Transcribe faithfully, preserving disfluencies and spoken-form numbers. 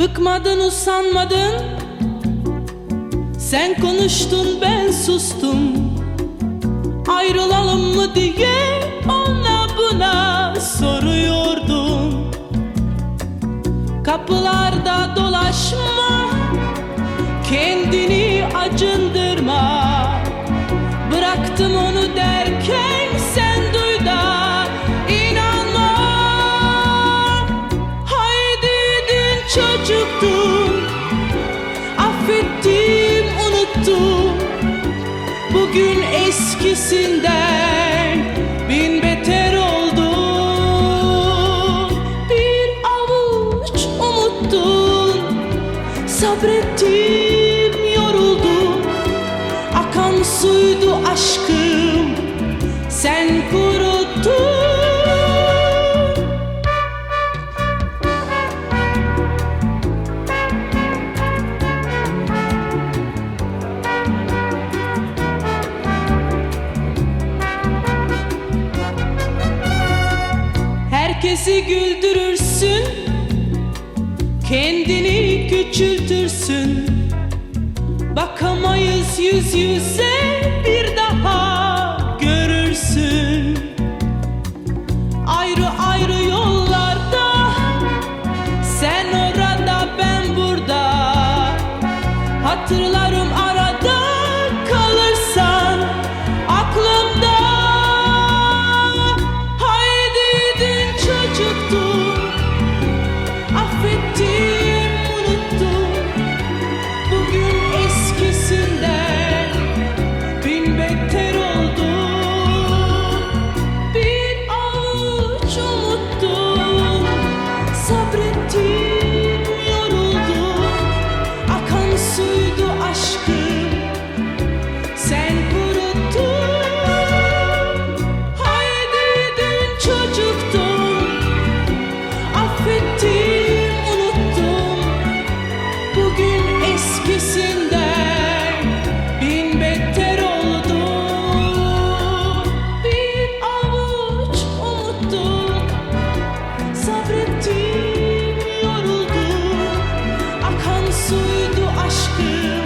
Bıkmadın, usanmadın. Sen konuştun, ben sustum. Ayrılalım mı diye ona buna soruyordum. Kapılarda dolaşma, kendini acındırma. Bıraktım onu derken sen duy da inanma. Haydi dün çocuktum, affettim, unuttum. Bugün eskisinden bin beter oldum. Bir avuç umuttun, sabrettim, yoruldum. Akan suydu aşkım, sen kuruttun. Herkesi güldürürsün, kendini küçültürsün. Bakamayız yüz yüze, bir daha görürsün. Ayrı ayrı yollarda, sen orada, ben burada. Hatırlarım arada, kalırsan aklımda. Haydi dün çocuktum, affettim, unuttum. Bugün eskisinden bin beter oldum. Bir avuç umuttum, sabrettim, yoruldum. Akan suydu aşkım, sen kuruttun. Haydi dün çocuktum, affettim, unuttum. Bugün eskisinden bin beter oldum. Bir avuç umuttum, sabrettim, yoruldum. Akan suydu aşkım,